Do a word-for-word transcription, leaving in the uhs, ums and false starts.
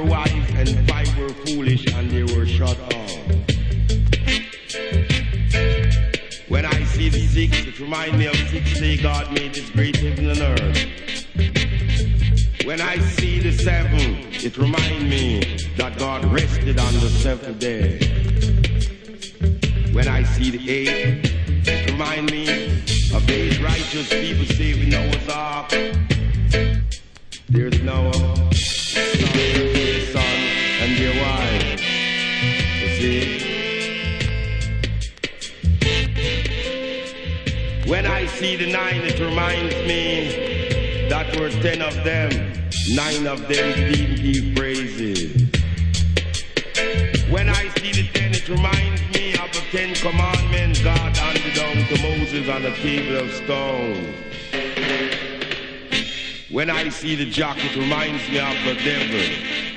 wise and five were foolish, and they were shut off. When I see the six, it reminds me of six day God made this great heaven and earth. When I see the seven, it reminds me that God rested on the seventh day. When I see the eight, it reminds me of these righteous people saving Noah's Ark. There's Noah, his son, and their wife. You see? When I see the nine, it reminds me that were ten of them, nine of them didn't give praises. When I see the ten, it reminds me of the Ten Commandments God handed down to Moses on a table of stone. When I see the jack, it reminds me of the devil.